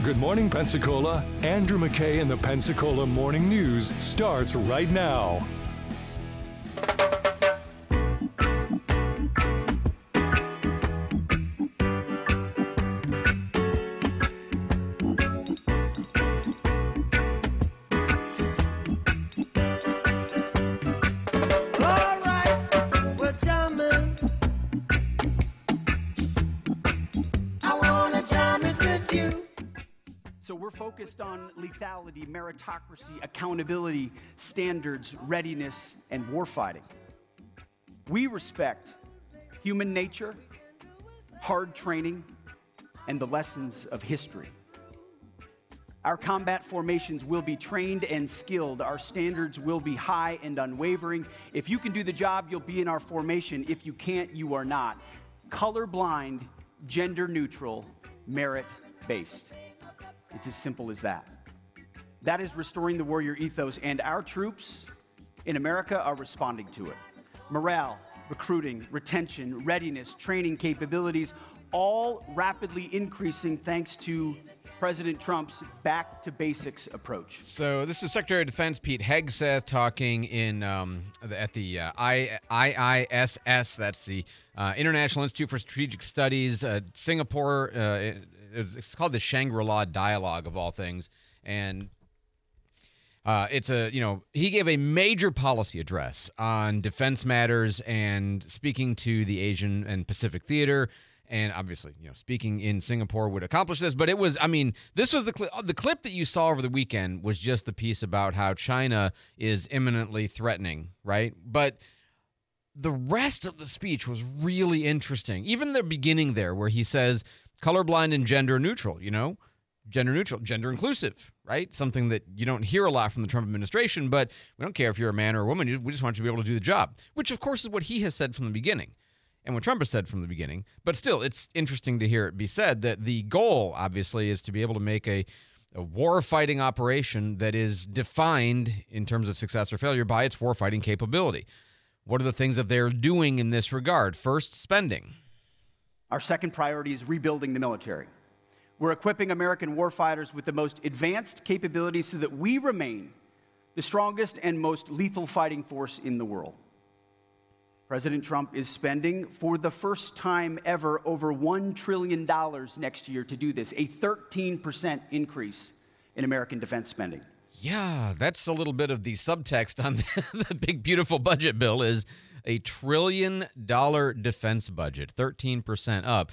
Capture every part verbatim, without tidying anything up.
Good morning, Pensacola. Andrew McKay and the Pensacola Morning News starts right now. So we're focused on lethality, meritocracy, accountability, standards, readiness, and warfighting. We respect human nature, hard training, and the lessons of history. Our combat formations will be trained and skilled. Our standards will be high and unwavering. If you can do the job, you'll be in our formation. If you can't, you are not. Colorblind, gender neutral, merit-based. It's as simple as that. That is restoring the warrior ethos, and our troops in America are responding to it. Morale, recruiting, retention, readiness, training capabilities, all rapidly increasing thanks to President Trump's back-to-basics approach. So this is Secretary of Defense Pete Hegseth talking in um, at the uh, I, IISS, that's the uh, International Institute for Strategic Studies, uh, Singapore. Uh, it, it's called the Shangri-La Dialogue, of all things, and uh, it's a, you know, he gave a major policy address on defense matters and speaking to the Asian and Pacific theater. And obviously, you know, speaking in Singapore would accomplish this. But it was, I mean, this was the clip. The clip that you saw over the weekend was just the piece about how China is imminently threatening, right? But the rest of the speech was really interesting. Even the beginning there where he says colorblind and gender neutral, you know, gender neutral, gender inclusive, right? Something that you don't hear a lot from the Trump administration, but we don't care if you're a man or a woman. We just want you to be able to do the job, which, of course, is what he has said from the beginning. And what Trump has said from the beginning. But still, it's interesting to hear it be said that the goal, obviously, is to be able to make a, a war-fighting operation that is defined in terms of success or failure by its war-fighting capability. What are the things that they're doing in this regard? First, spending. Our second priority is rebuilding the military. We're equipping American warfighters with the most advanced capabilities so that we remain the strongest and most lethal fighting force in the world. President Trump is spending, for the first time ever, over one trillion dollars next year to do this, a thirteen percent increase in American defense spending. Yeah, that's a little bit of the subtext on the, the big, beautiful budget bill is a trillion dollar defense budget, thirteen percent up.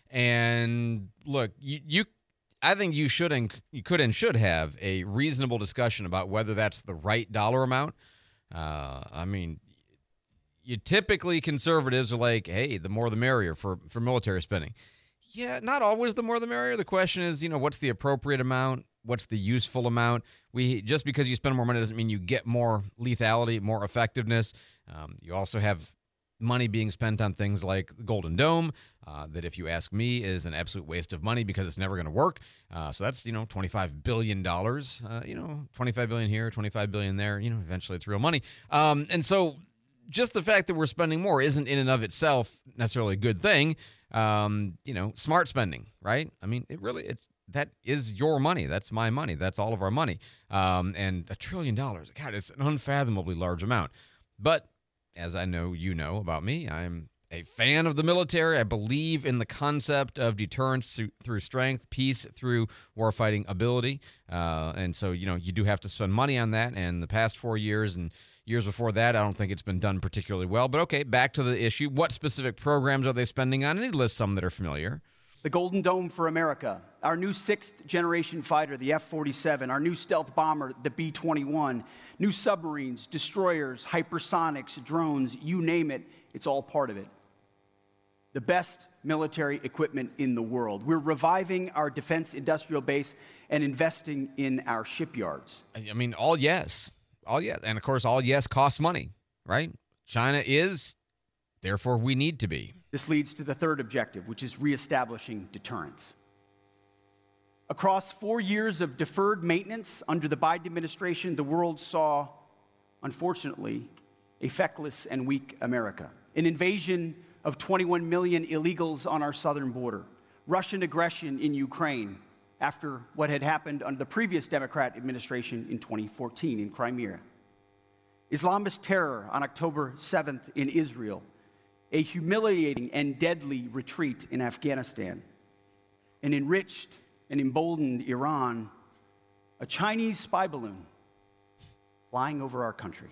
And look, you, you I think you should and you could and should have a reasonable discussion about whether that's the right dollar amount. Uh, I mean, you typically, conservatives are like, hey, the more the merrier for, for military spending. Yeah, not always the more the merrier. The question is, you know, what's the appropriate amount? What's the useful amount? We just because you spend more money doesn't mean you get more lethality, more effectiveness. Um, you also have money being spent on things like the Golden Dome, uh, that if you ask me is an absolute waste of money because it's never going to work. Uh, so that's, you know, twenty-five billion dollars, uh, you know, twenty-five billion dollars here, twenty-five billion dollars there, you know, eventually it's real money. Um, and so just the fact that we're spending more isn't in and of itself necessarily a good thing. Um, you know, smart spending, right? I mean, it really, it's, that is your money. That's my money. That's all of our money. Um, and a trillion dollars, God, it's an unfathomably large amount. But as I know you know about me, I'm a fan of the military. I believe in the concept of deterrence through strength, peace through warfighting ability. Uh, and so, you know, you do have to spend money on that. And the past four years and years before that, I don't think it's been done particularly well. But okay, back to the issue. What specific programs are they spending on? And he lists some that are familiar. The Golden Dome for America, our new sixth-generation fighter, the F forty-seven, our new stealth bomber, the B twenty-one, new submarines, destroyers, hypersonics, drones, you name it, it's all part of it. The best military equipment in the world. We're reviving our defense industrial base and investing in our shipyards. I mean, all yes. All yes. And, of course, all yes costs money, right? China is, therefore we need to be. This leads to the third objective, which is reestablishing deterrence. Across four years of deferred maintenance under the Biden administration, the world saw, unfortunately, a feckless and weak America. An invasion of twenty-one million illegals on our southern border, Russian aggression in Ukraine, after what had happened under the previous Democrat administration in twenty fourteen in Crimea. Islamist terror on October seventh in Israel, a humiliating and deadly retreat in Afghanistan, an enriched and emboldened Iran, a Chinese spy balloon flying over our country,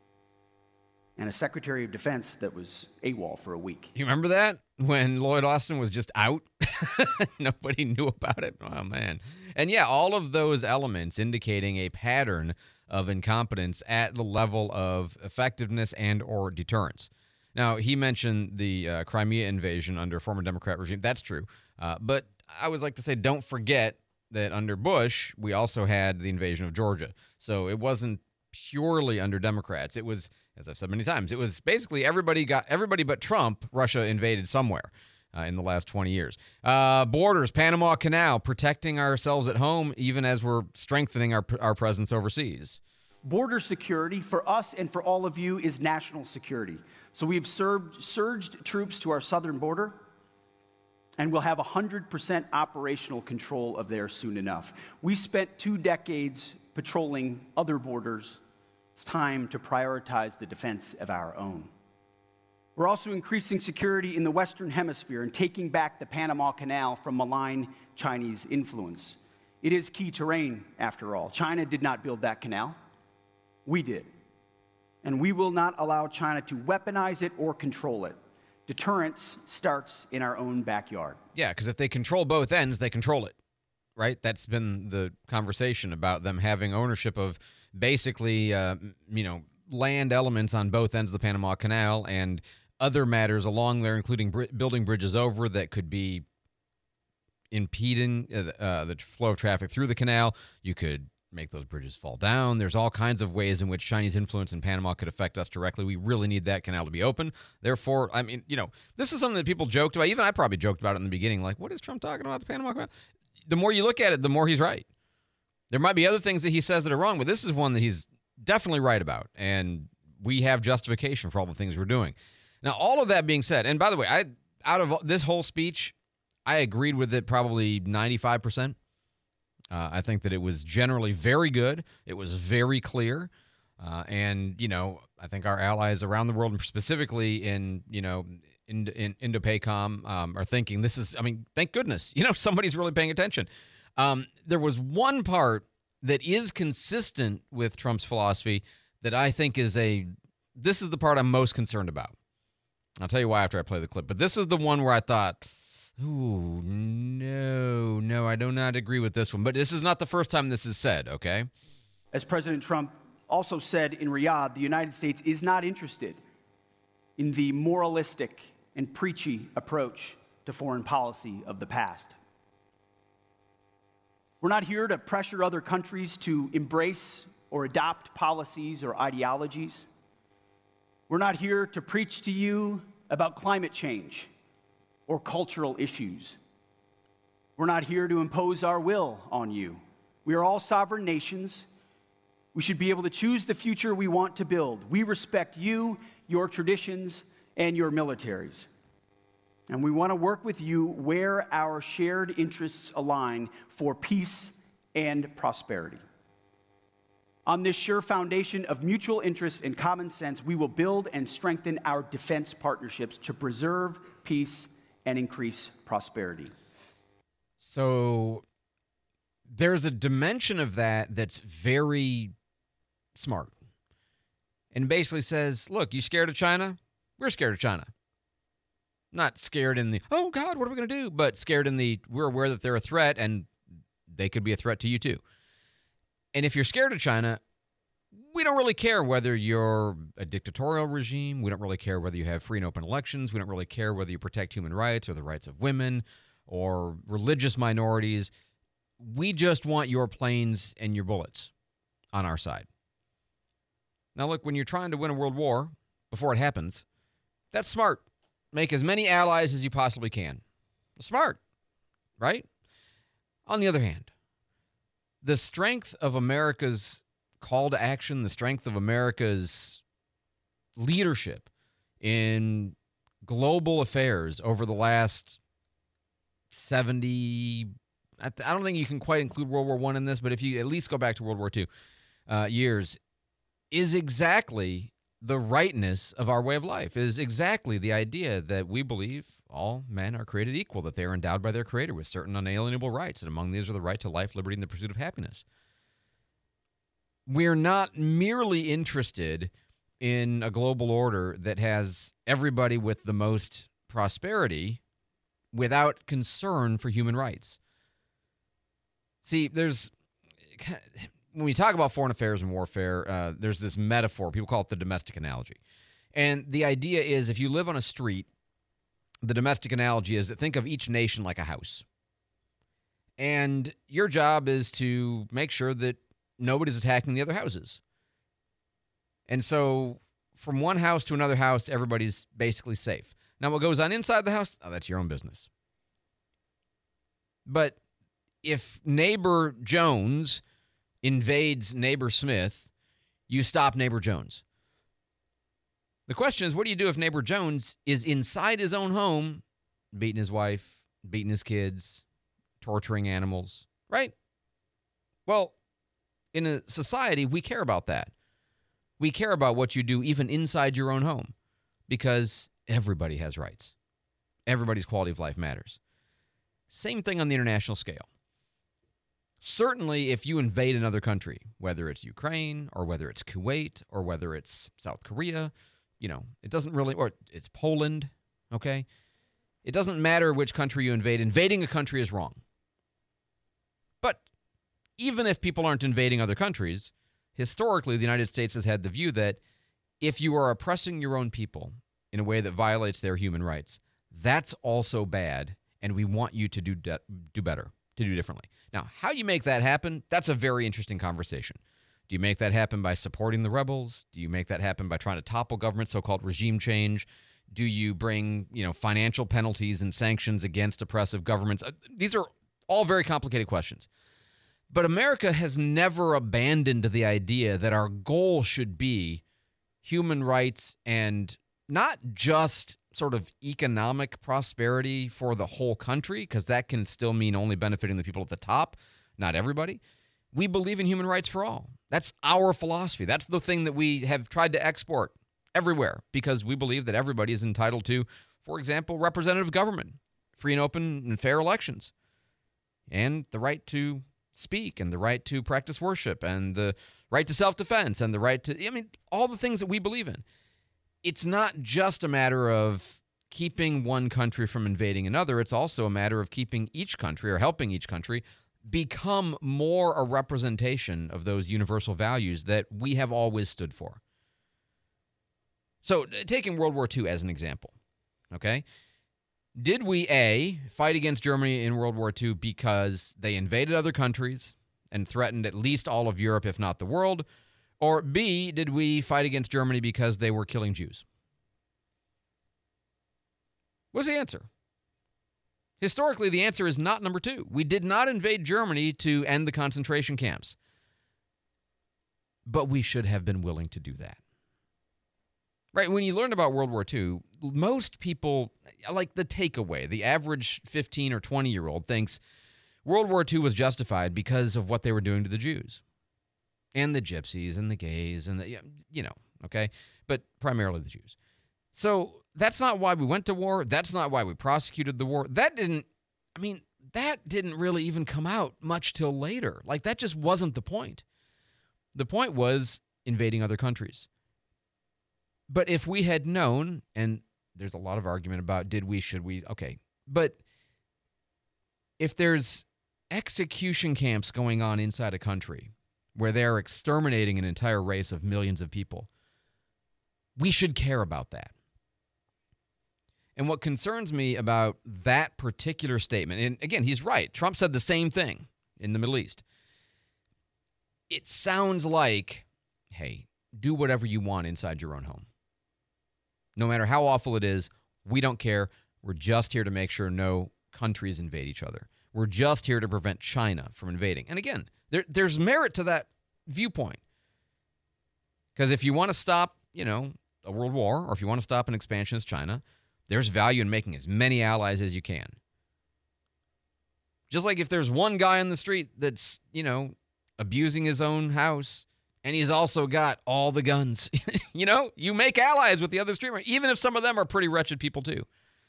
and a Secretary of Defense that was AWOL for a week. You remember that? When Lloyd Austin was just out? Nobody knew about it? Oh, man. And yeah, all of those elements indicating a pattern of incompetence at the level of effectiveness and or deterrence. Now, he mentioned the uh, Crimea invasion under a former Democrat regime. That's true. Uh, but I always like to say, don't forget that under Bush, we also had the invasion of Georgia. So it wasn't purely under Democrats. It was, as I've said many times, it was basically everybody got everybody but Trump. Russia invaded somewhere uh, in the last twenty years. Uh, borders, Panama Canal, protecting ourselves at home, even as we're strengthening our our presence overseas. Border security for us and for all of you is national security. So we've served, surged troops to our southern border, and we'll have one hundred percent operational control of there soon enough. We spent two decades patrolling other borders. It's time to prioritize the defense of our own. We're also increasing security in the Western Hemisphere and taking back the Panama Canal from malign Chinese influence. It is key terrain, after all. China did not build that canal. We did. And we will not allow China to weaponize it or control it. Deterrence starts in our own backyard. Yeah, because if they control both ends, they control it, right? That's been the conversation about them having ownership of basically, uh, you know, land elements on both ends of the Panama Canal and other matters along there, including br- building bridges over that could be impeding uh, uh, the flow of traffic through the canal. You could make those bridges fall down. There's all kinds of ways in which Chinese influence in Panama could affect us directly. We really need that canal to be open. Therefore, I mean, you know, this is something that people joked about. Even I probably joked about it in the beginning. Like, what is Trump talking about, the Panama Canal? The more you look at it, the more he's right. There might be other things that he says that are wrong, but this is one that he's definitely right about. And we have justification for all the things we're doing. Now, all of that being said, and by the way, I out of this whole speech, I agreed with it probably ninety-five percent. Uh, I think that it was generally very good. It was very clear. Uh, and, you know, I think our allies around the world, and specifically in, you know, in, in Indo-PACOM, um, are thinking this is, I mean, thank goodness, you know, somebody's really paying attention. Um, there was one part that is consistent with Trump's philosophy that I think is a, this is the part I'm most concerned about. I'll tell you why after I play the clip. But this is the one where I thought, ooh, no, no, I do not agree with this one. But this is not the first time this is said, okay? As President Trump also said in Riyadh, the United States is not interested in the moralistic and preachy approach to foreign policy of the past. We're not here to pressure other countries to embrace or adopt policies or ideologies. We're not here to preach to you about climate change or cultural issues. We're not here to impose our will on you. We are all sovereign nations. We should be able to choose the future we want to build. We respect you, your traditions, and your militaries. And we want to work with you where our shared interests align for peace and prosperity. On this sure foundation of mutual interest and common sense, we will build and strengthen our defense partnerships to preserve peace and increase prosperity. So there's a dimension of that that's very smart. And basically says, look, you scared of China? We're scared of China. Not scared in the, oh, God, what are we going to do? But scared in the, we're aware that they're a threat and they could be a threat to you too. And if you're scared of China, we don't really care whether you're a dictatorial regime. We don't really care whether you have free and open elections. We don't really care whether you protect human rights or the rights of women or religious minorities. We just want your planes and your bullets on our side. Now, look, when you're trying to win a world war before it happens, that's smart. Make as many allies as you possibly can. Smart, right? On the other hand, the strength of America's call to action, the strength of America's leadership in global affairs over the last seventy, I, th- I don't think you can quite include World War One in this, but if you at least go back to World War Two uh, years, is exactly the rightness of our way of life, is exactly the idea that we believe all men are created equal, that they are endowed by their Creator with certain unalienable rights, and among these are the right to life, liberty, and the pursuit of happiness. We're not merely interested in a global order that has everybody with the most prosperity without concern for human rights. See, there's, when we talk about foreign affairs and warfare, uh, there's this metaphor. People call it the domestic analogy. And the idea is if you live on a street, the domestic analogy is that think of each nation like a house. And your job is to make sure that nobody's attacking the other houses. And so from one house to another house, everybody's basically safe. Now, what goes on inside the house, oh, that's your own business. But if neighbor Jones invades neighbor Smith, you stop neighbor Jones. The question is, what do you do if neighbor Jones is inside his own home, beating his wife, beating his kids, torturing animals, right? Well, in a society, we care about that. We care about what you do even inside your own home because everybody has rights. Everybody's quality of life matters. Same thing on the international scale. Certainly, if you invade another country, whether it's Ukraine or whether it's Kuwait or whether it's South Korea, you know, it doesn't really, or it's Poland, okay? It doesn't matter which country you invade. Invading a country is wrong. But even if people aren't invading other countries, historically, the United States has had the view that if you are oppressing your own people in a way that violates their human rights, that's also bad, and we want you to do de- do better, to do differently. Now, how you make that happen, that's a very interesting conversation. Do you make that happen by supporting the rebels? Do you make that happen by trying to topple government, so-called regime change? Do you bring, you know, financial penalties and sanctions against oppressive governments? Uh, these are all very complicated questions. But America has never abandoned the idea that our goal should be human rights and not just sort of economic prosperity for the whole country, because that can still mean only benefiting the people at the top, not everybody. We believe in human rights for all. That's our philosophy. That's the thing that we have tried to export everywhere because we believe that everybody is entitled to, for example, representative government, free and open and fair elections, and the right to speak and the right to practice worship and the right to self-defense and the right to, I mean, all the things that we believe in. It's not just a matter of keeping one country from invading another. It's also a matter of keeping each country or helping each country become more a representation of those universal values that we have always stood for. So taking World War Two as an example, okay? Did we, A, fight against Germany in World War Two because they invaded other countries and threatened at least all of Europe, if not the world? Or B, did we fight against Germany because they were killing Jews? What's the answer? Historically, the answer is not number two. We did not invade Germany to end the concentration camps. But we should have been willing to do that. Right, when you learn about World War Two, most people, like the takeaway, the average fifteen or twenty-year-old thinks World War Two was justified because of what they were doing to the Jews and the gypsies and the gays and the, you know, okay? But primarily the Jews. So that's not why we went to war. That's not why we prosecuted the war. That didn't, I mean, that didn't really even come out much till later. Like, that just wasn't the point. The point was invading other countries. But if we had known, and there's a lot of argument about did we, should we, okay, but if there's execution camps going on inside a country where they're exterminating an entire race of millions of people, we should care about that. And what concerns me about that particular statement, and again, he's right, Trump said the same thing in the Middle East. It sounds like, hey, do whatever you want inside your own home. No matter how awful it is, we don't care. We're just here to make sure no countries invade each other. We're just here to prevent China from invading. And again, there, there's merit to that viewpoint. Because if you want to stop, you know, a world war, or if you want to stop an expansionist China, there's value in making as many allies as you can. Just like if there's one guy on the street that's, you know, abusing his own house, and he's also got all the guns, you know, you make allies with the other streamer, even if some of them are pretty wretched people too.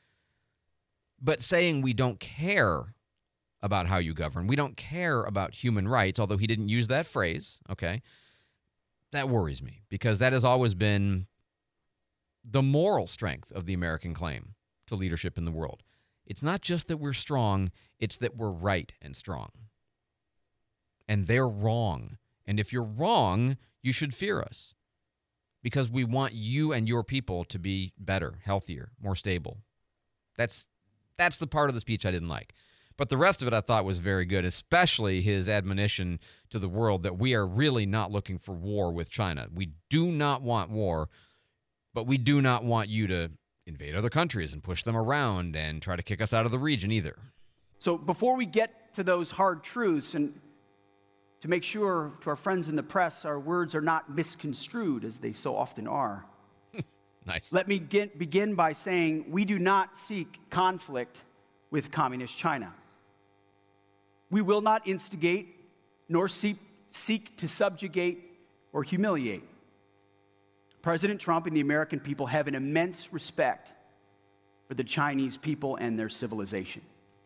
But saying we don't care about how you govern, we don't care about human rights, although he didn't use that phrase, okay, that worries me, because that has always been the moral strength of the American claim to leadership in the world. It's not just that we're strong, it's that we're right and strong. And they're wrong. And if you're wrong, you should fear us, because we want you and your people to be better, healthier, more stable. That's that's the part of the speech I didn't like. But the rest of it I thought was very good, especially his admonition to the world that we are really not looking for war with China. We do not want war, but we do not want you to invade other countries and push them around and try to kick us out of the region either. So before we get to those hard truths, and to make sure to our friends in the press our words are not misconstrued as they so often are, nice. Let me get, begin by saying we do not seek conflict with Communist China. We will not instigate nor seek, seek to subjugate or humiliate. President Trump and the American people have an immense respect for the Chinese people and their civilization.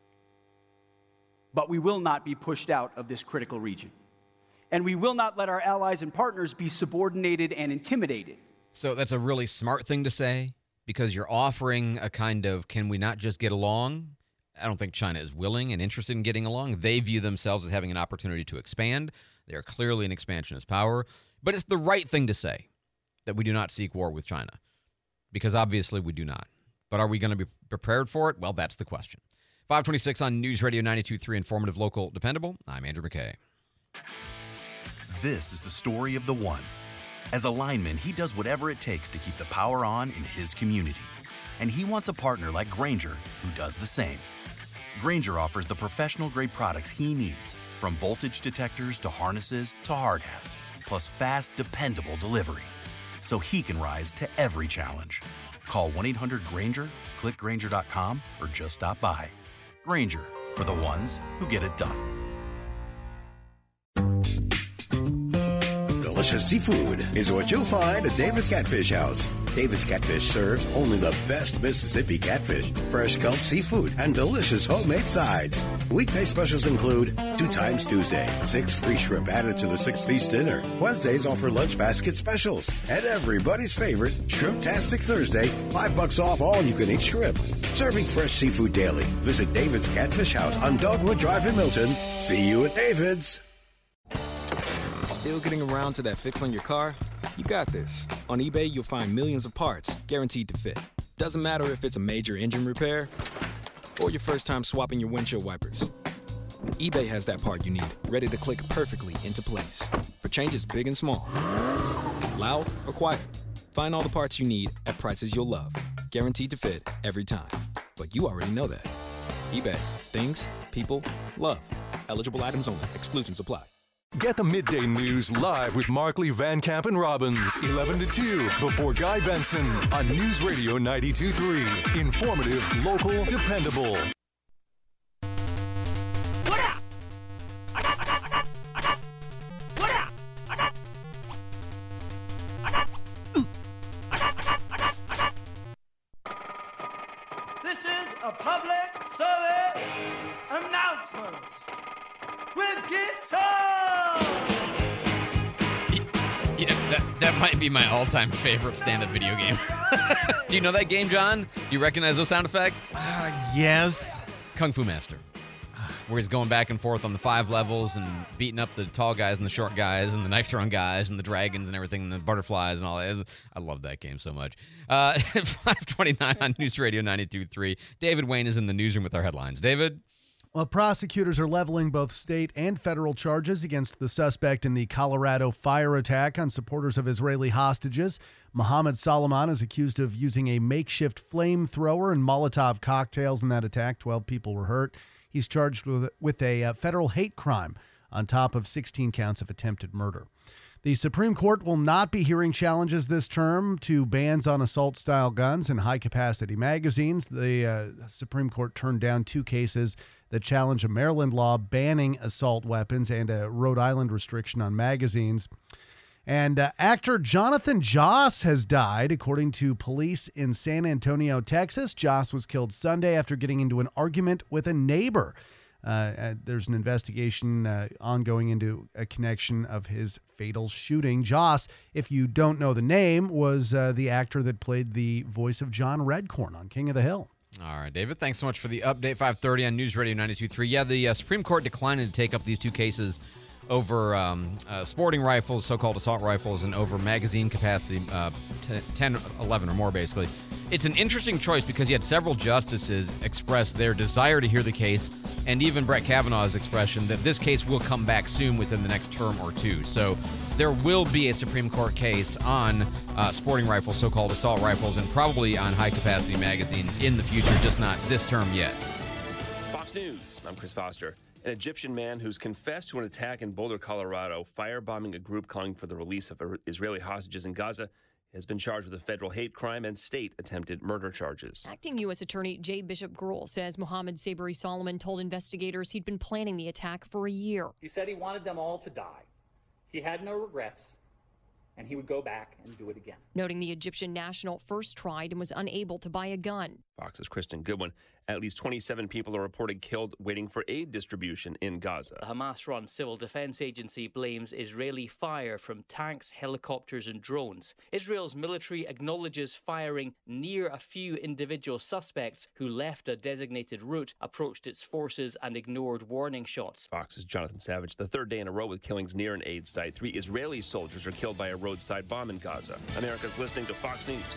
But we will not be pushed out of this critical region. And we will not let our allies and partners be subordinated and intimidated. So that's a really smart thing to say, because you're offering a kind of, can we not just get along? I don't think China is willing and interested in getting along. They view themselves as having an opportunity to expand. They are clearly an expansionist power. But it's the right thing to say, that we do not seek war with China, because obviously we do not. But are we going to be prepared for it? Well, that's the question. five twenty-six on News Radio ninety-two point three, informative, local, dependable. I'm Andrew McKay. This is the story of the one. As a lineman, he does whatever it takes to keep the power on in his community. And he wants a partner like Grainger who does the same. Grainger offers the professional-grade products he needs, from voltage detectors to harnesses to hard hats, plus fast, dependable delivery, so he can rise to every challenge. Call one eight hundred Grainger, click Grainger dot com, or just stop by. Grainger, for the ones who get it done. Delicious seafood is what you'll find at David's Catfish House. David's Catfish serves only the best Mississippi catfish, fresh gulf seafood, and delicious homemade sides. Weekday specials include two times Tuesday, six free shrimp added to the six-piece dinner. Wednesdays offer lunch basket specials. And everybody's favorite, Shrimp-tastic Thursday, five bucks off all you-can-eat shrimp. Serving fresh seafood daily. Visit David's Catfish House on Dogwood Drive in Milton. See you at David's. Still getting around to that fix on your car? You got this. On eBay, you'll find millions of parts guaranteed to fit. Doesn't matter if it's a major engine repair or your first time swapping your windshield wipers. eBay has that part you need, ready to click perfectly into place for changes big and small. Loud or quiet, find all the parts you need at prices you'll love. Guaranteed to fit every time. But you already know that. eBay. Things, people, love. Eligible items only. Exclusions apply. Get the midday news live with Markley, Van Camp, and Robbins, eleven to two, before Guy Benson on News Radio ninety-two point three. Informative, local, dependable. What up? What up? This is a public service announcement with guitar. Yeah, that, that might be my all-time favorite stand-up video game. Do you know that game, John? Do you recognize those sound effects? Uh, yes. Kung Fu Master, where he's going back and forth on the five levels and beating up the tall guys and the short guys and the knife-throwing guys and the dragons and everything and the butterflies and all that. I love that game so much. Uh, five twenty-nine on News Radio ninety-two point three. David Wayne is in the newsroom with our headlines. David? Well, prosecutors are leveling both state and federal charges against the suspect in the Colorado fire attack on supporters of Israeli hostages. Mohammed Salman is accused of using a makeshift flamethrower and Molotov cocktails in that attack. twelve people were hurt. He's charged with, with a uh, federal hate crime on top of sixteen counts of attempted murder. The Supreme Court will not be hearing challenges this term to bans on assault-style guns and high-capacity magazines. The uh, Supreme Court turned down two cases that challenge a Maryland law banning assault weapons and a Rhode Island restriction on magazines. And uh, actor Jonathan Joss has died, according to police in San Antonio, Texas. Joss was killed Sunday after getting into an argument with a neighbor. Uh, uh, there's an investigation uh, ongoing into a connection of his fatal shooting. Joss, if you don't know the name, was uh, the actor that played the voice of John Redcorn on King of the Hill. All right, David, thanks so much for the update. five thirty on News Radio ninety-two point three. Yeah, the uh, Supreme Court declined to take up these two cases over um, uh, sporting rifles, so-called assault rifles, and over magazine capacity, uh, t- ten, eleven or more, basically. It's an interesting choice because you had several justices express their desire to hear the case, and even Brett Kavanaugh's expression that this case will come back soon within the next term or two. So there will be a Supreme Court case on uh, sporting rifles, so-called assault rifles, and probably on high-capacity magazines in the future, just not this term yet. Fox News, I'm Chris Foster. An Egyptian man who's confessed to an attack in Boulder, Colorado, firebombing a group calling for the release of Israeli hostages in Gaza, has been charged with a federal hate crime and state attempted murder charges. Acting U S Attorney J. Bishop Gruhl says Mohammed Sabri Solomon told investigators he'd been planning the attack for a year. He said he wanted them all to die. He had no regrets, and he would go back and do it again. Noting the Egyptian national first tried and was unable to buy a gun. Fox's Kristen Goodwin. At least twenty-seven people are reported killed waiting for aid distribution in Gaza. The Hamas-run civil defense agency blames Israeli fire from tanks, helicopters and drones. Israel's military acknowledges firing near a few individual suspects who left a designated route, approached its forces and ignored warning shots. Fox's Jonathan Savage. The third day in a row with killings near an aid site. Three Israeli soldiers are killed by a roadside bomb in Gaza. America's listening to Fox News.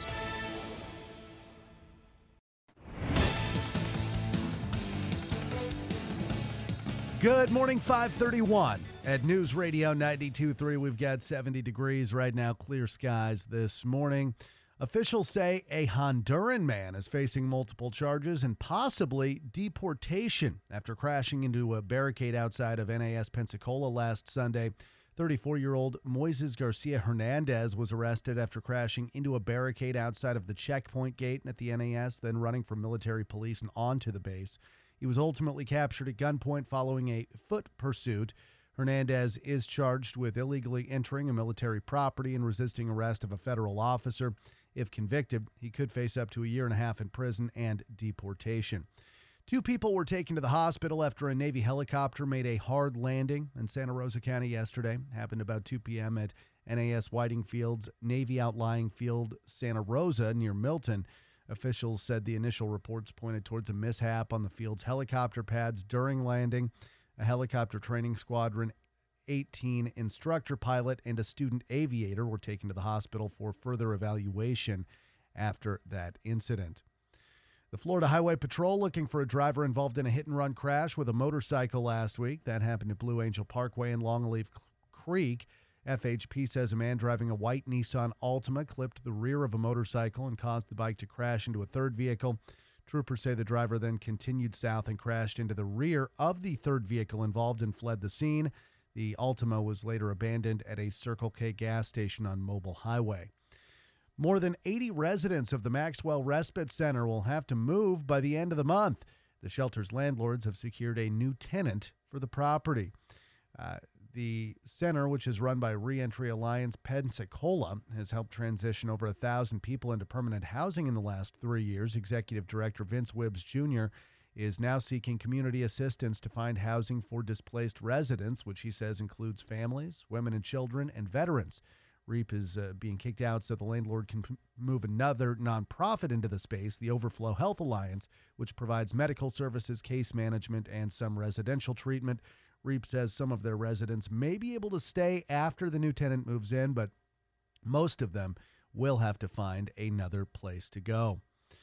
Good morning, five thirty-one at News Radio ninety-two point three. We've got seventy degrees right now, clear skies this morning. Officials say a Honduran man is facing multiple charges and possibly deportation after crashing into a barricade outside of N A S Pensacola last Sunday. thirty-four-year-old Moises Garcia Hernandez was arrested after crashing into a barricade outside of the checkpoint gate at the N A S, then running from military police and onto the base. He was ultimately captured at gunpoint following a foot pursuit. Hernandez is charged with illegally entering a military property and resisting arrest of a federal officer. If convicted, he could face up to a year and a half in prison and deportation. Two people were taken to the hospital after a Navy helicopter made a hard landing in Santa Rosa County yesterday. It happened about two p.m. at N A S Whiting Field's Navy Outlying Field, Santa Rosa, near Milton. Officials said the initial reports pointed towards a mishap on the field's helicopter pads during landing. A helicopter training squadron, eighteen instructor pilot, and a student aviator were taken to the hospital for further evaluation after that incident. The Florida Highway Patrol looking for a driver involved in a hit-and-run crash with a motorcycle last week. That happened at Blue Angel Parkway in Longleaf Creek. F H P says a man driving a white Nissan Altima clipped the rear of a motorcycle and caused the bike to crash into a third vehicle. Troopers say the driver then continued south and crashed into the rear of the third vehicle involved and fled the scene. The Altima was later abandoned at a Circle K gas station on Mobile Highway. More than eighty residents of the Maxwell Respite Center will have to move by the end of the month. The shelter's landlords have secured a new tenant for the property. Uh, The center, which is run by Reentry Alliance Pensacola, has helped transition over one thousand people into permanent housing in the last three years. Executive Director Vince Wibbs Junior is now seeking community assistance to find housing for displaced residents, which he says includes families, women and children, and veterans. REAP is uh, being kicked out so the landlord can p- move another nonprofit into the space, the Overflow Health Alliance, which provides medical services, case management, and some residential treatment. REAP says some of their residents may be able to stay after the new tenant moves in, but most of them will have to find another place to go.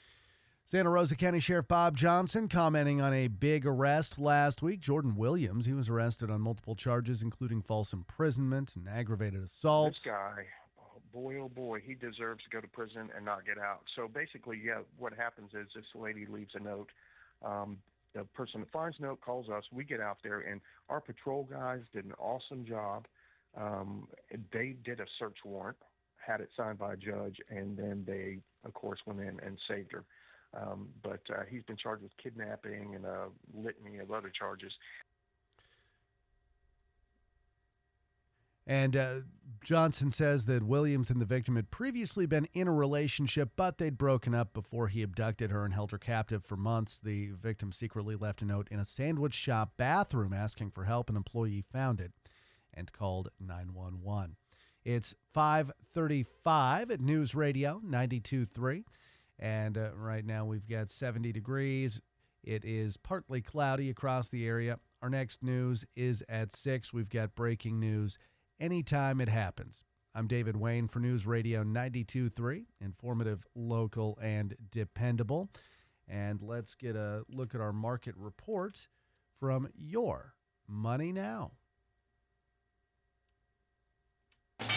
Santa Rosa County Sheriff Bob Johnson commenting on a big arrest last week. Jordan Williams, he was arrested on multiple charges, including false imprisonment and aggravated assault. This guy, oh boy, oh boy, he deserves to go to prison and not get out. So basically, yeah, what happens is this lady leaves a note. Um, The person that finds the note calls us. We get out there, and our patrol guys did an awesome job. Um, they did a search warrant, had it signed by a judge, and then they, of course, went in and saved her. Um, but uh, he's been charged with kidnapping and a litany of other charges. And uh, Johnson says that Williams and the victim had previously been in a relationship, but they'd broken up before he abducted her and held her captive for months. The victim secretly left a note in a sandwich shop bathroom asking for help. An employee found it and called nine one one. It's five thirty-five at News Radio ninety-two point three. And uh, right now we've got seventy degrees. It is partly cloudy across the area. Our next news is at six. We've got breaking news anytime it happens. I'm David Wayne for News Radio ninety-two point three, informative, local, and dependable. And let's get a look at our market report from Your Money Now. I'm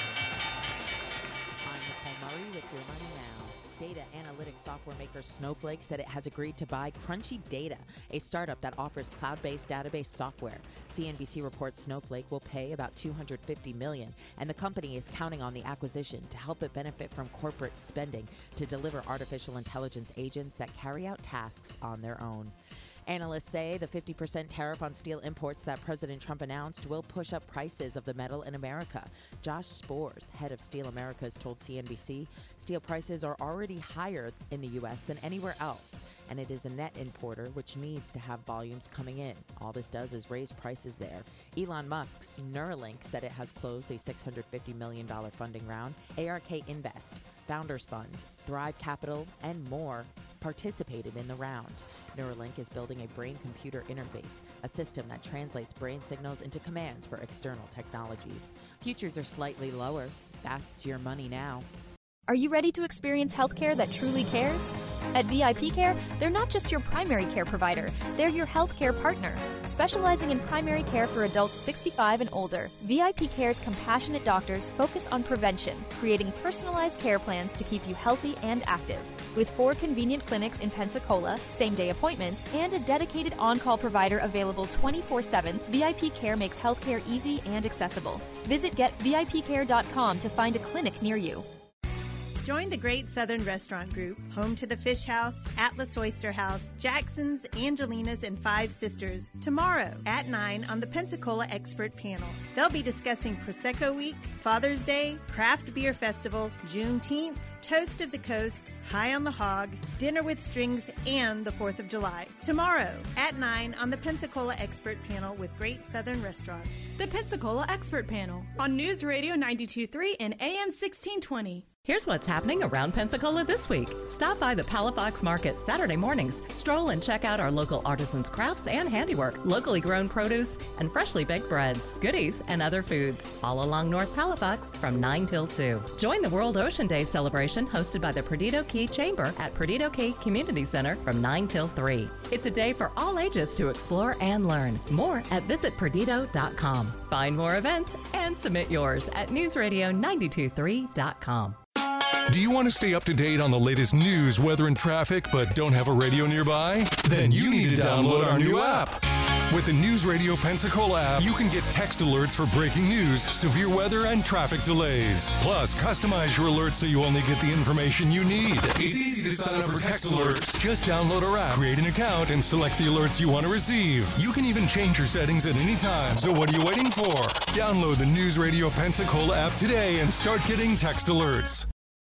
Nicole Murray with Your Money Now. Data analytics software maker Snowflake said it has agreed to buy Crunchy Data, a startup that offers cloud-based database software. C N B C reports Snowflake will pay about two hundred fifty million dollars, and the company is counting on the acquisition to help it benefit from corporate spending to deliver artificial intelligence agents that carry out tasks on their own. Analysts say the fifty percent tariff on steel imports that President Trump announced will push up prices of the metal in America. Josh Spores, head of Steel Americas, told C N B C steel prices are already higher in the U S than anywhere else, and it is a net importer which needs to have volumes coming in. All this does is raise prices there. Elon Musk's Neuralink said it has closed a six hundred fifty million dollars funding round. A R K Invest, Founders Fund, Thrive Capital, and more participated in the round. Neuralink is building a brain-computer interface, a system that translates brain signals into commands for external technologies. Futures are slightly lower. That's Your Money Now. Are you ready to experience healthcare that truly cares? At V I P Care, they're not just your primary care provider, they're your healthcare partner. Specializing in primary care for adults sixty-five and older, V I P Care's compassionate doctors focus on prevention, creating personalized care plans to keep you healthy and active. With four convenient clinics in Pensacola, same-day appointments, and a dedicated on-call provider available twenty-four seven, V I P Care makes healthcare easy and accessible. Visit get V I P care dot com to find a clinic near you. Join the Great Southern Restaurant Group, home to the Fish House, Atlas Oyster House, Jackson's, Angelina's, and Five Sisters, tomorrow at nine on the Pensacola Expert Panel. They'll be discussing Prosecco Week, Father's Day, Craft Beer Festival, Juneteenth, Toast of the Coast, High on the Hog, Dinner with Strings, and the fourth of July. Tomorrow at nine on the Pensacola Expert Panel with Great Southern Restaurants. The Pensacola Expert Panel on News Radio ninety-two point three and A M sixteen twenty. Here's what's happening around Pensacola this week. Stop by the Palafox Market Saturday mornings. Stroll and check out our local artisans' crafts and handiwork, locally grown produce, and freshly baked breads, goodies, and other foods, all along North Palafox from nine till two. Join the World Ocean Day celebration hosted by the Perdido Key Chamber at Perdido Key Community Center from nine till three. It's a day for all ages to explore and learn. More at visit perdido dot com. Find more events and submit yours at news radio ninety-two point three dot com. Do you want to stay up to date on the latest news, weather, and traffic, but don't have a radio nearby? Then you need to download our new app. With the News Radio Pensacola app, you can get text alerts for breaking news, severe weather, and traffic delays. Plus, customize your alerts so you only get the information you need. It's easy to sign up for text alerts. Just download our app, create an account, and select the alerts you want to receive. You can even change your settings at any time. So what are you waiting for? Download the News Radio Pensacola app today and start getting text alerts.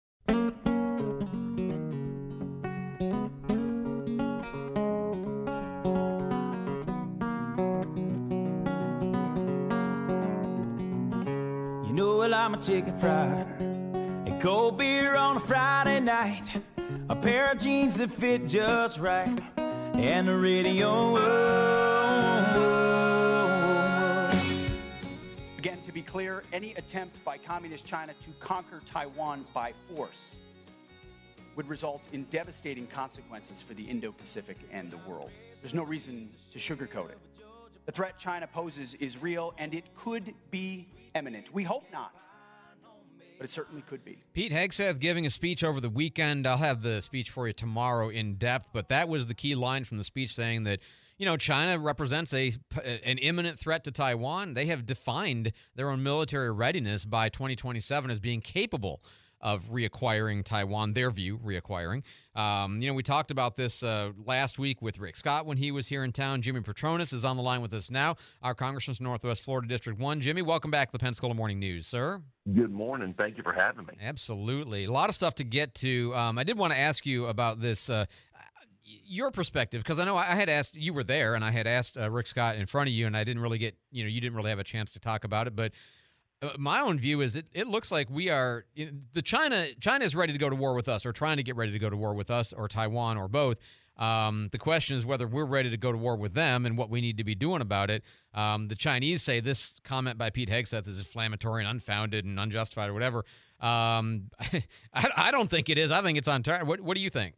I'm a chicken fried, a cold beer on a Friday night, a pair of jeans that fit just right, and the radio. Whoa, whoa, whoa. Again, to be clear, any attempt by Communist China to conquer Taiwan by force would result in devastating consequences for the Indo-Pacific and the world. There's no reason to sugarcoat it. The threat China poses is real, and it could be imminent. We hope not, but it certainly could be. Pete Hegseth giving a speech over the weekend. I'll have the speech for you tomorrow in depth, but that was the key line from the speech, saying that, you know, China represents a an imminent threat to Taiwan. They have defined their own military readiness by twenty twenty-seven as being capable of reacquiring Taiwan, their view, reacquiring. Um, you know, we talked about this uh, last week with Rick Scott when he was here in town. Jimmy Petronis is on the line with us now, our congressman from Northwest Florida District one. Jimmy, welcome back to the Pensacola Morning News, sir. Good morning. Thank you for having me. Absolutely. A lot of stuff to get to. Um, I did want to ask you about this, uh, your perspective, because I know I had asked, you were there, and I had asked uh, Rick Scott in front of you, and I didn't really get, you know, you didn't really have a chance to talk about it, but Uh, my own view is it, it looks like we are you know, the China China is ready to go to war with us, or trying to get ready to go to war with us, or Taiwan, or both. Um, the question is whether we're ready to go to war with them and what we need to be doing about it. Um, the Chinese say this comment by Pete Hegseth is inflammatory and unfounded and unjustified or whatever. Um, I, I don't think it is. I think it's on target. What, what do you think?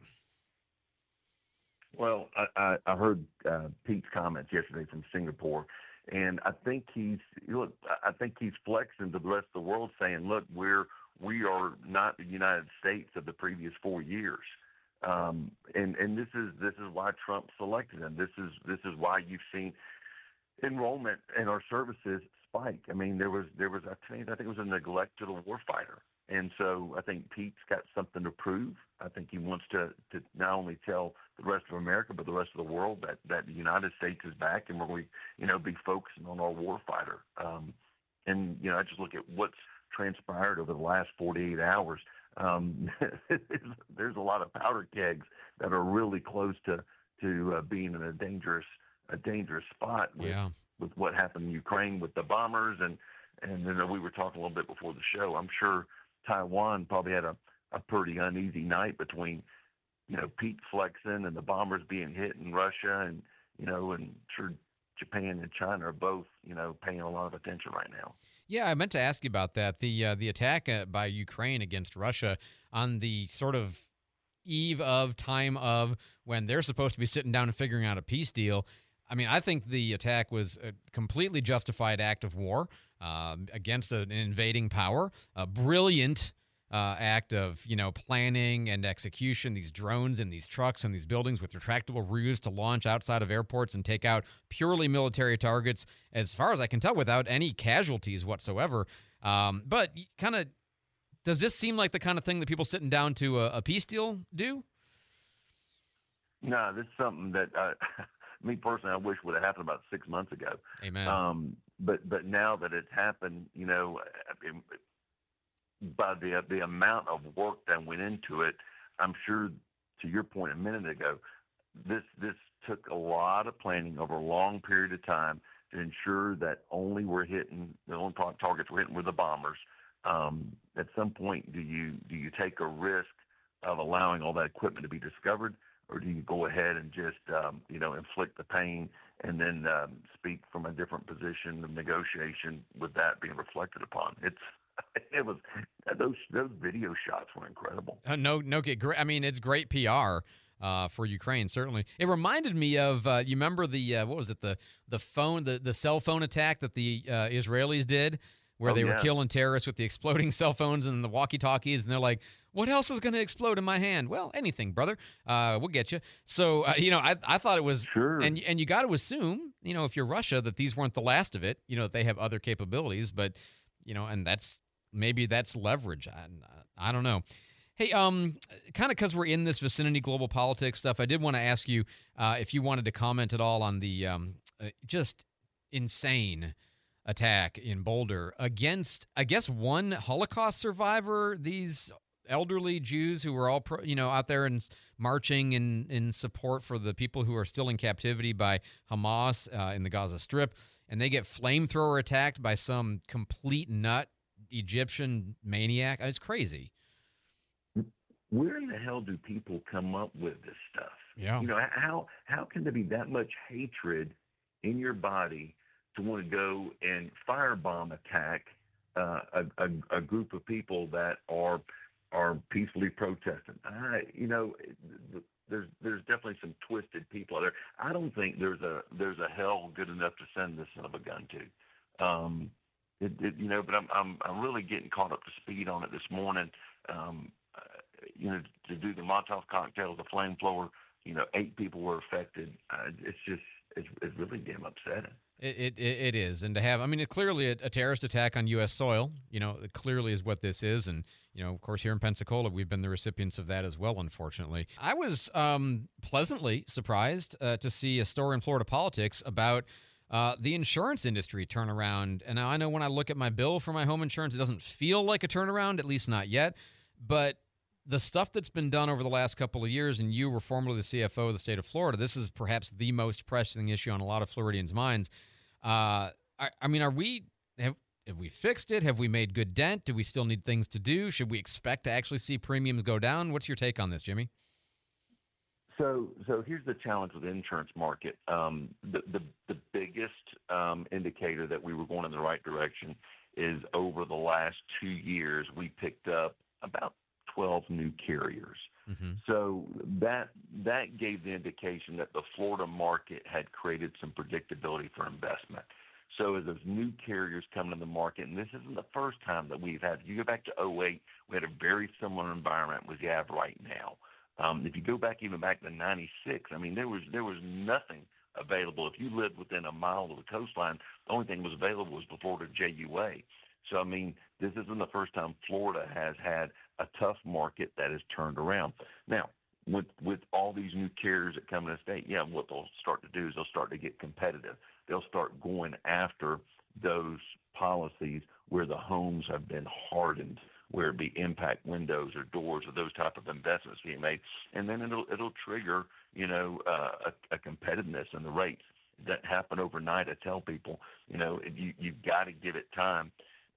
Well, I, I, I heard uh, Pete's comments yesterday from Singapore. And I think he's look. I think he's flexing to the rest of the world, saying, "Look, we're we are not the United States of the previous four years." Um, and and this is this is why Trump selected him. This is this is why you've seen enrollment in our services spike. I mean, there was there was I think I think it was a neglect to the warfighter. And so I think Pete's got something to prove. I think he wants to, to not only tell the rest of America, but the rest of the world that, that the United States is back and we're going to, you know, be focusing on our warfighter. Um, and, you know, I just look at what's transpired over the last forty-eight hours. Um, there's, there's a lot of powder kegs that are really close to, to uh, being in a dangerous, a dangerous spot with, yeah. with what happened in Ukraine with the bombers. And, and then we were talking a little bit before the show. I'm sure Taiwan probably had a, a pretty uneasy night between, you know, Pete flexing and the bombers being hit in Russia, and, you know, and sure Japan and China are both, you know, paying a lot of attention right now. Yeah, I meant to ask you about that. The uh, the attack uh, by Ukraine against Russia on the sort of eve of, time of, when they're supposed to be sitting down and figuring out a peace deal. I mean, I think the attack was a completely justified act of war uh, against an invading power, a brilliant uh, act of, you know, planning and execution, these drones and these trucks and these buildings with retractable roofs to launch outside of airports and take out purely military targets, as far as I can tell, without any casualties whatsoever. Um, but kind of, does this seem like the kind of thing that people sitting down to a, a peace deal do? No, this is something that uh, me personally, I wish would have happened about six months ago. Amen. Um, but but now that it's happened, you know, I mean, by the the amount of work that went into it, I'm sure, to your point a minute ago, this this took a lot of planning over a long period of time to ensure that only we're hitting the only targets we're hitting were the bombers. Um, at some point, do you do you take a risk of allowing all that equipment to be discovered, or do you go ahead and just um, you know inflict the pain and then um, speak from a different position of negotiation with that being reflected upon? It's it was those those video shots were incredible. Uh, no, no, great. I mean, it's great P R uh, for Ukraine. Certainly, it reminded me of uh, you remember the uh, what was it the the phone the the cell phone attack that the uh, Israelis did, where oh, they yeah. were killing terrorists with the exploding cell phones and the walkie-talkies, and they're like, what else is going to explode in my hand? Well, anything, brother. Uh, we'll get you. So, uh, you know, I I thought it was, sure. and and you got to assume, you know, if you're Russia, that these weren't the last of it. You know, that they have other capabilities, but, you know, and that's, maybe that's leverage. I, I don't know. Hey, um, kind of because we're in this vicinity global politics stuff, I did want to ask you uh, if you wanted to comment at all on the um, uh, just insane attack in Boulder against, I guess, one Holocaust survivor, these elderly Jews who were all, pro, you know, out there and marching in, in support for the people who are still in captivity by Hamas uh, in the Gaza Strip, and they get flamethrower attacked by some complete nut Egyptian maniac. It's crazy. Where in the hell do people come up with this stuff? Yeah. You know, how how can there be that much hatred in your body to want to go and firebomb attack uh, a, a, a group of people that are are peacefully protesting? I, you know, there's there's definitely some twisted people out there. I don't think there's a there's a hell good enough to send this son of a gun to. Um, It, it, you know, but I'm I'm I'm really getting caught up to speed on it this morning. Um, uh, you know, to do the Molotov cocktail, the flamethrower. You know, eight people were affected. Uh, it's just it's it's really damn upsetting. It, it it is, and to have, I mean, it clearly a, a terrorist attack on U S soil, you know, it clearly is what this is, and you know, of course, here in Pensacola, we've been the recipients of that as well, unfortunately. I was um, pleasantly surprised uh, to see a story in Florida Politics about uh, the insurance industry turnaround, and I know when I look at my bill for my home insurance, it doesn't feel like a turnaround, at least not yet, but the stuff that's been done over the last couple of years, and you were formerly the C F O of the state of Florida, this is perhaps the most pressing issue on a lot of Floridians' minds. Uh, I, I mean, are we have have we fixed it? Have we made good dent? Do we still need things to do? Should we expect to actually see premiums go down? What's your take on this, Jimmy? So, so here's the challenge with the insurance market. Um, the, the the biggest um, indicator that we were going in the right direction is over the last two years, we picked up about twelve new carriers. Mm-hmm. So that that gave the indication that the Florida market had created some predictability for investment. So as those new carriers come in the market, and this isn't the first time that we've had, if you go back to oh eight, we had a very similar environment as you have right now. Um, if you go back even back to ninety-six, I mean, there was there was nothing available. If you lived within a mile of the coastline, the only thing that was available was the Florida J U A. So, I mean, this isn't the first time Florida has had a tough market that has turned around. Now, with with all these new carriers that come in the state, yeah, what they'll start to do is they'll start to get competitive. They'll start going after those policies where the homes have been hardened, where it be impact windows or doors or those type of investments being made. And then it'll it'll trigger, you know, uh, a, a competitiveness in the rates. That happen overnight. I tell people, you know, you, you've got to give it time.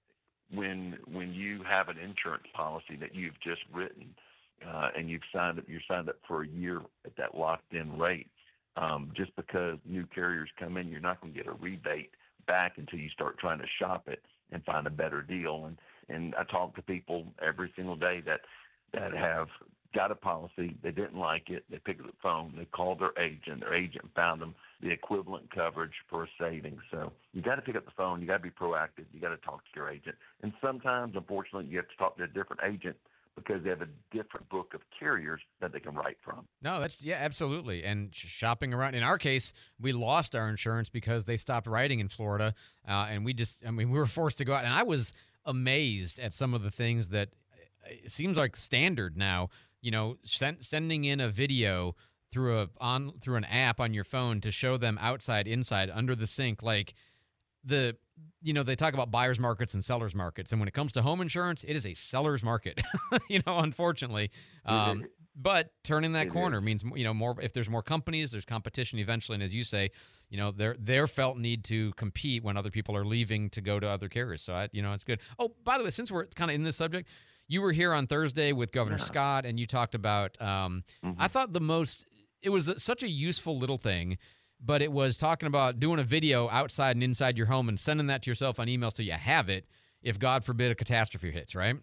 When when you have an insurance policy that you've just written uh, and you've signed up, you're signed up for a year at that locked-in rate, um, just because new carriers come in, you're not going to get a rebate back until you start trying to shop it and find a better deal. And and I talk to people every single day that that have got a policy, they didn't like it, they picked up the phone, they called their agent, their agent found them the equivalent coverage for a savings. So you got to pick up the phone, you got to be proactive, you got to talk to your agent. And sometimes, unfortunately, you have to talk to a different agent because they have a different book of carriers that they can write from. No, that's, yeah, absolutely. And shopping around, in our case, we lost our insurance because they stopped writing in Florida, uh, and we just, I mean, we were forced to go out. And I was amazed at some of the things that it seems like standard now. You know, send, sending in a video through a on through an app on your phone to show them outside, inside, under the sink. Like the, you know, they talk about buyers markets and sellers markets, and when it comes to home insurance, it is a seller's market. you know, unfortunately, um, mm-hmm. but turning that it corner is. means, you know, more. If there's more companies, there's competition eventually, and as you say, you know, their their felt need to compete when other people are leaving to go to other carriers. So I, you know, it's good. Oh, by the way, since we're kind of in this subject. You were here on Thursday with Governor yeah. Scott, and you talked about, um, mm-hmm. I thought the most, it was such a useful little thing, but it was talking about doing a video outside and inside your home and sending that to yourself on email so you have it if, God forbid, a catastrophe hits, right?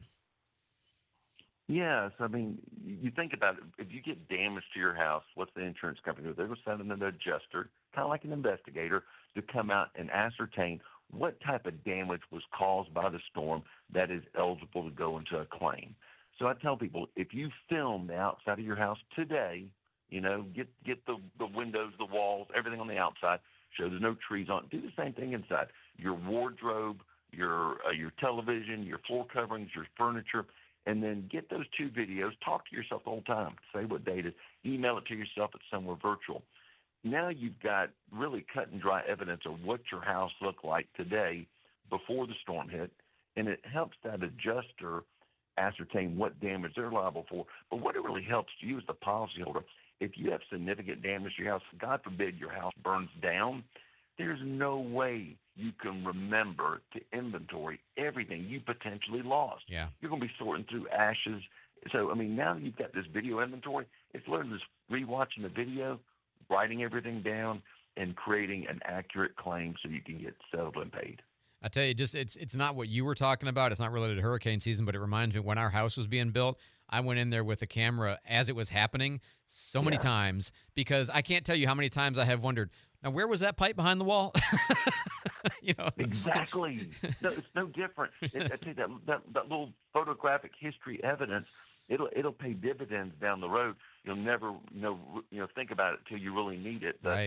Yes. I mean, you think about it. If you get damage to your house, what's the insurance company do? They're going to send an adjuster, kind of like an investigator, to come out and ascertain what type of damage was caused by the storm that is eligible to go into a claim. So I tell people, if you film the outside of your house today, you know, get get the, the windows, the walls, everything on the outside, show there's no trees on it. Do the same thing inside. Your wardrobe, your uh, your television, your floor coverings, your furniture, and then get those two videos. Talk to yourself the whole time. Say what date it is. Email it to yourself. It's somewhere virtual. Now you've got really cut and dry evidence of what your house looked like today before the storm hit, and it helps that adjuster ascertain what damage they're liable for. But what it really helps you as the policyholder, if you have significant damage to your house, God forbid your house burns down, there's no way you can remember to inventory everything you potentially lost. Yeah. You're going to be sorting through ashes. So, I mean, now that you've got this video inventory, it's literally just rewatching the video, writing everything down, and creating an accurate claim so you can get settled and paid. I tell you, just it's it's not what you were talking about. It's not related to hurricane season, but it reminds me when our house was being built, I went in there with a camera as it was happening so many yeah. times because I can't tell you how many times I have wondered, now where was that pipe behind the wall? you know, exactly. No, it's no different. It, I tell you, that, that that little photographic history evidence, it'll it'll pay dividends down the road. You'll never you know you know think about it until you really need it. But, right.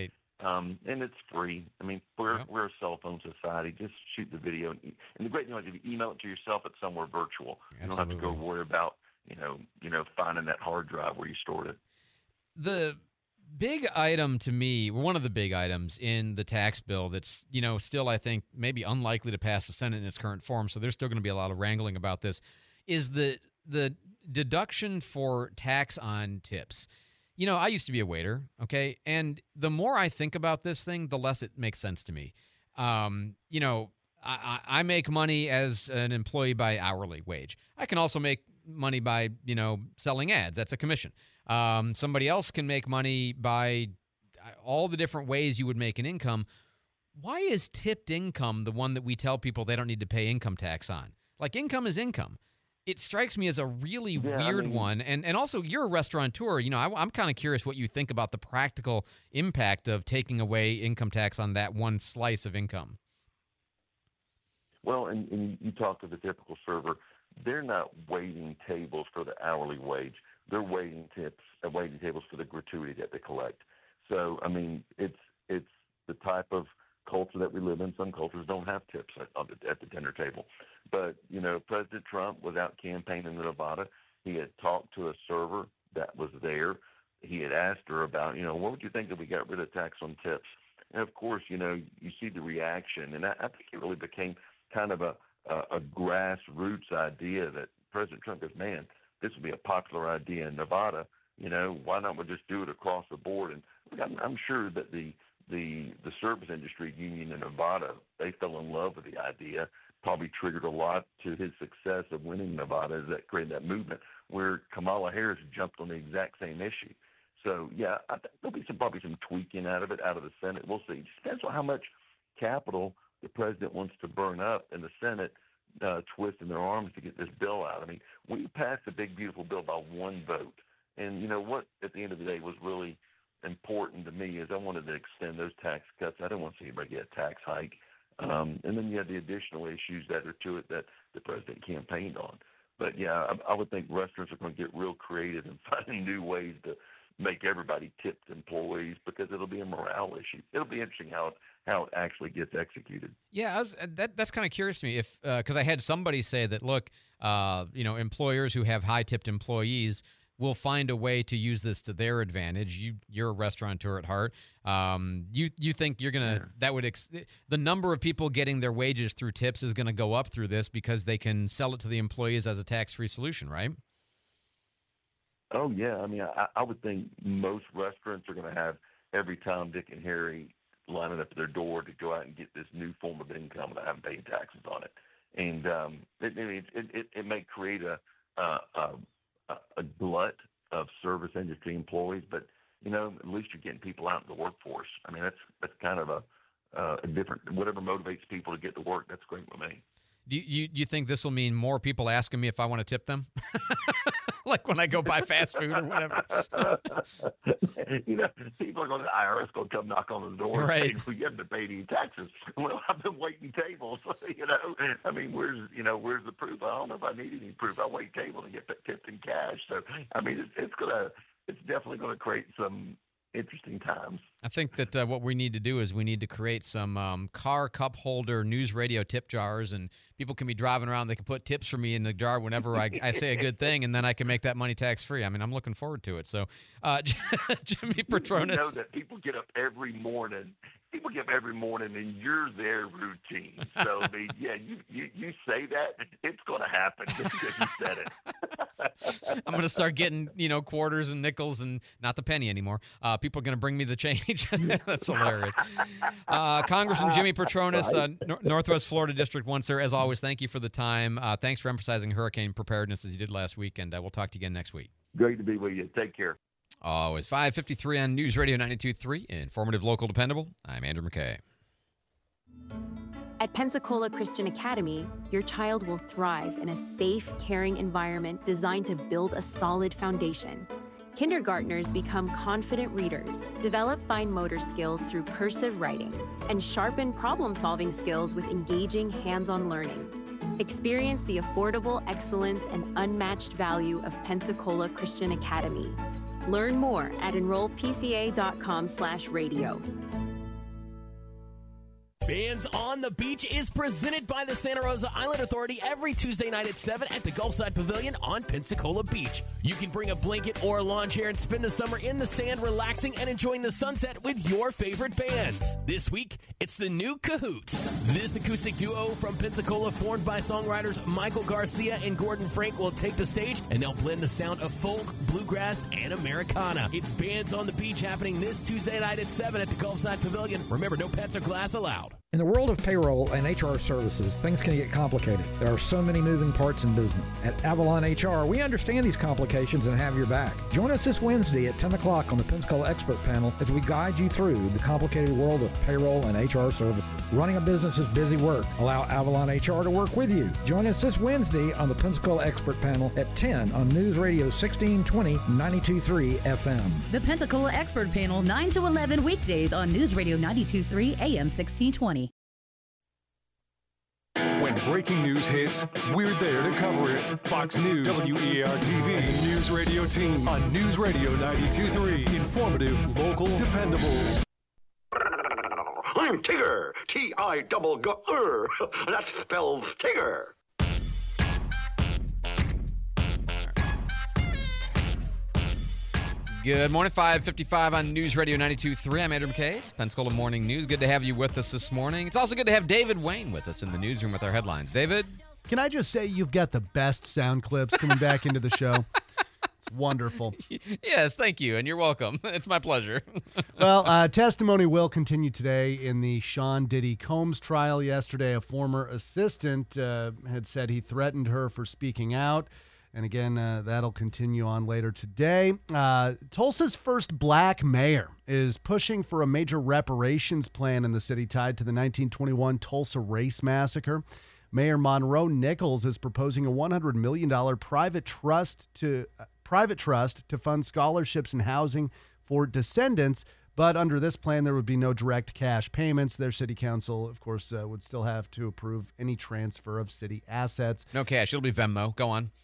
Um, and it's free. I mean, we're Yep. we're a cell phone society. Just shoot the video, and, e- and the great thing is if you email it to yourself, it's somewhere virtual. You don't have to go Absolutely. worry about you know you know finding that hard drive where you stored it. The big item to me, one of the big items in the tax bill that's, you know, still I think maybe unlikely to pass the Senate in its current form, so there's still going to be a lot of wrangling about this, is the the deduction for tax on tips. You know, I used to be a waiter, okay? And the more I think about this thing, the less it makes sense to me. Um, you know, I, I I make money as an employee by hourly wage. I can also make money by, you know, selling ads. That's a commission. Um, somebody else can make money by all the different ways you would make an income. Why is tipped income the one that we tell people they don't need to pay income tax on? Like, income is income. It strikes me as a really Yeah, I weird mean- one. And and also, you're a restaurateur. You know, I, I'm kind of curious what you think about the practical impact of taking away income tax on that one slice of income. Well, and, and you talk to the typical server, they're not waiting tables for the hourly wage. They're waiting tips, uh, waiting tables for the gratuity that they collect. So, I mean, it's it's the type of culture that we live in. Some cultures don't have tips at, at the- at the dinner table. But, you know, President Trump was out campaigning in Nevada. He had talked to a server that was there. He had asked her about, you know, what would you think if we got rid of tax on tips? And, of course, you know, you see the reaction. And I, I think it really became kind of a, a, a grassroots idea that President Trump goes, man, this would be a popular idea in Nevada. You know, why not we just do it across the board? And look, I'm, I'm sure that the, the the service industry union in Nevada, they fell in love with the idea, probably triggered a lot to his success of winning Nevada, is that created that movement where Kamala Harris jumped on the exact same issue. So, yeah, I think there'll be some probably some tweaking out of it, out of the Senate. We'll see. It just depends on how much capital the president wants to burn up in the Senate, uh, twisting their arms to get this bill out. I mean, we passed a big, beautiful bill by one vote. And, you know, what at the end of the day was really important to me is I wanted to extend those tax cuts. I didn't want to see anybody get a tax hike. Um, and then you had the additional issues that are to it that the president campaigned on. But, yeah, I, I would think restaurants are going to get real creative and finding new ways to make everybody tipped employees because it'll be a morale issue. It'll be interesting how it, how it actually gets executed. Yeah, I was, that that's kind of curious to me if because uh, I had somebody say that, look, uh, you know, employers who have high-tipped employees will find a way to use this to their advantage. You, you're a restaurateur at heart. Um, you you think you're gonna yeah. that would ex- the number of people getting their wages through tips is going to go up through this because they can sell it to the employees as a tax-free solution, right? Oh yeah, I mean, I, I would think most restaurants are going to have every Tom, Dick, and Harry lining up at their door to go out and get this new form of income without having paying taxes on it, and um, it, it, it, it may create a, a, a, a glut of service industry employees, but you know, at least you're getting people out in the workforce. I mean, that's that's kind of a, uh, a different whatever motivates people to get to work. That's great with me. Do you, you think this will mean more people asking me if I want to tip them? Like when I go buy fast food or whatever. You know, people are going to, the I R S going to come knock on the door right. and say, well, you haven't paid any taxes. Well, I've been waiting tables. You know, I mean, where's, you know, where's the proof? I don't know if I need any proof. I wait tables and get tipped in cash. So, I mean, it's, it's going to, it's definitely going to create some interesting times. I think that uh, what we need to do is we need to create some um, car cup holder news radio tip jars, and people can be driving around. They can put tips for me in the jar whenever I, I say a good thing, and then I can make that money tax free. I mean, I'm looking forward to it. So, uh, Jimmy Patronis. You know that people get up every morning. People get up every morning, and you're their routine. So, I mean, yeah, you, you, you say that, it's going to happen just because you said it. I'm going to start getting, you know, quarters and nickels and not the penny anymore. Uh, people are going to bring me the change. That's hilarious. Uh, Congressman Jimmy Patronis, uh, Nor- Northwest Florida District one, sir, as always, thank you for the time. Uh, thanks for emphasizing hurricane preparedness as you did last week, and uh, we'll talk to you again next week. Great to be with you. Take care. Oh, it's five fifty-three on News Radio ninety-two point three. Informative, local, dependable. I'm Andrew McKay. At Pensacola Christian Academy, your child will thrive in a safe, caring environment designed to build a solid foundation. Kindergartners become confident readers, develop fine motor skills through cursive writing, and sharpen problem-solving skills with engaging hands-on learning. Experience the affordable excellence and unmatched value of Pensacola Christian Academy. Learn more at enroll p c a dot com slash radio. Bands on the Beach is presented by the Santa Rosa Island Authority every Tuesday night at seven at the Gulfside Pavilion on Pensacola Beach. You can bring a blanket or a lawn chair and spend the summer in the sand relaxing and enjoying the sunset with your favorite bands. This week, it's the New Cahoots. This acoustic duo from Pensacola, formed by songwriters Michael Garcia and Gordon Frank, will take the stage and they'll blend the sound of folk, bluegrass, and Americana. It's Bands on the Beach happening this Tuesday night at seven at the Gulfside Pavilion. Remember, no pets or glass allowed. In the world of payroll and H R services, things can get complicated. There are so many moving parts in business. At Avalon H R, we understand these complications and have your back. Join us this Wednesday at ten o'clock on the Pensacola Expert Panel as we guide you through the complicated world of payroll and H R services. Running a business is busy work. Allow Avalon H R to work with you. Join us this Wednesday on the Pensacola Expert Panel at ten on News Radio sixteen twenty, ninety-two point three F M. The Pensacola Expert Panel, nine to eleven weekdays on News Radio ninety-two point three A M sixteen twenty. When breaking news hits, we're there to cover it. Fox News, W E A R T V, and the News Radio team on News Radio ninety-two point three. Informative, local, dependable. I'm Tigger, T I double G R. That spells Tigger. Good morning, five fifty-five on News Radio ninety-two point three. I'm Andrew McKay. It's Pensacola Morning News. Good to have you with us this morning. It's also good to have David Wayne with us in the newsroom with our headlines. David? Can I just say you've got the best sound clips coming back into the show? It's wonderful. Yes, thank you, and you're welcome. It's my pleasure. Well, uh, testimony will continue today in the Sean Diddy Combs trial. Yesterday, a former assistant uh, had said he threatened her for speaking out. And again, uh, that'll continue on later today. Uh, Tulsa's first black mayor is pushing for a major reparations plan in the city tied to the nineteen twenty-one Tulsa Race Massacre. Mayor Monroe Nichols is proposing a one hundred million dollars private trust to uh, private trust to fund scholarships and housing for descendants. But under this plan, there would be no direct cash payments. Their city council, of course, uh, would still have to approve any transfer of city assets. No cash. It'll be Venmo. Go on.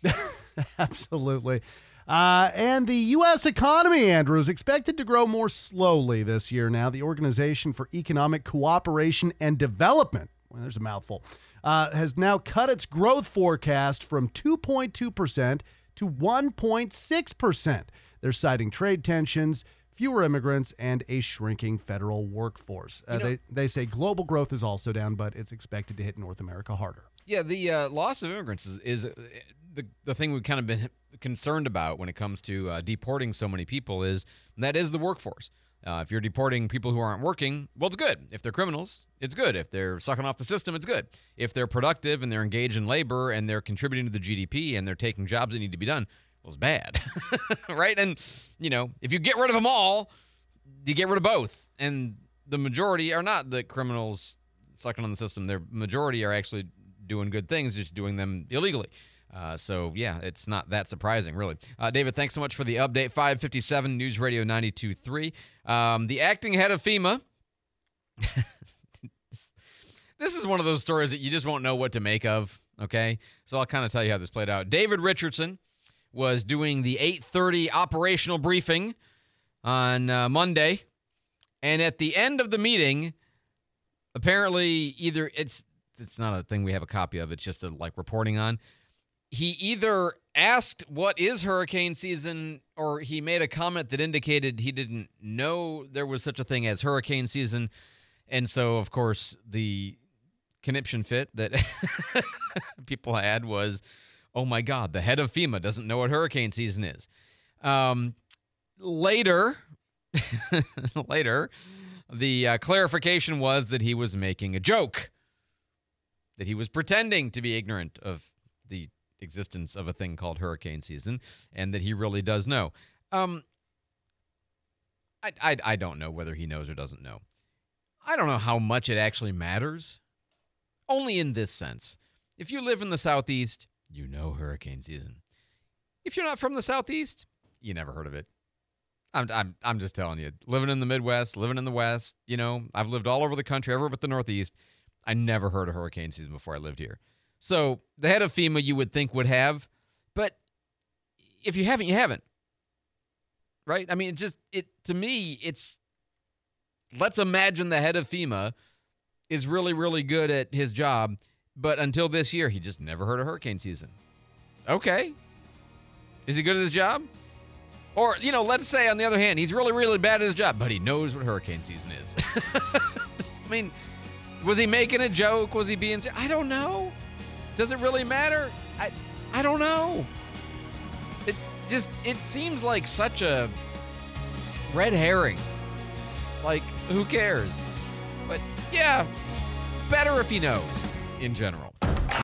Absolutely. Uh, and the U S economy, Andrew, is expected to grow more slowly this year now. The Organization for Economic Cooperation and Development, well, there's a mouthful, uh, has now cut its growth forecast from two point two percent to one point six percent. They're citing trade tensions, fewer immigrants, and a shrinking federal workforce. Uh, You know- they, they say global growth is also down, but it's expected to hit North America harder. Yeah, the uh, loss of immigrants is, is uh, the the thing we've kind of been concerned about when it comes to uh, deporting so many people is that is the workforce. Uh, if you're deporting people who aren't working, well, it's good. If they're criminals, it's good. If they're sucking off the system, it's good. If they're productive and they're engaged in labor and they're contributing to the G D P and they're taking jobs that need to be done, well, it's bad, right? And, you know, if you get rid of them all, you get rid of both. And the majority are not the criminals sucking on the system. The majority are actually doing good things, just doing them illegally. Uh, so, yeah, it's not that surprising, really. Uh, David, thanks so much for the update. five fifty-seven, News Radio ninety-two point three. Um, the acting head of FEMA. this, this is one of those stories that you just won't know what to make of, okay? So I'll kind of tell you how this played out. David Richardson was doing the eight thirty operational briefing on uh, Monday, and at the end of the meeting, apparently either it's it's not a thing we have a copy of, it's just a like reporting on. He either asked what is hurricane season, or he made a comment that indicated he didn't know there was such a thing as hurricane season. And so, of course, the conniption fit that people had was, oh my God, the head of FEMA doesn't know what hurricane season is. Um, later, later, the uh, clarification was that he was making a joke, that he was pretending to be ignorant of the existence of a thing called hurricane season, and that he really does know. Um, I, I, I don't know whether he knows or doesn't know. I don't know how much it actually matters. Only in this sense. If you live in the Southeast, you know hurricane season. If you're not from the Southeast, you never heard of it. I'm, I'm, I'm just telling you, living in the Midwest, living in the West, you know, I've lived all over the country, everywhere but the Northeast. I never heard of hurricane season before I lived here. So the head of FEMA you would think would have, but if you haven't, you haven't. Right? I mean, it just, it to me, it's, let's imagine the head of FEMA is really, really good at his job, but until this year, he just never heard of hurricane season. Okay. Is he good at his job? Or, you know, let's say, on the other hand, he's really, really bad at his job, but he knows what hurricane season is. I mean, was he making a joke? Was he being serious? I don't know. Does it really matter? I I don't know. It just, it seems like such a red herring. Like, who cares? But, yeah, better if he knows in general.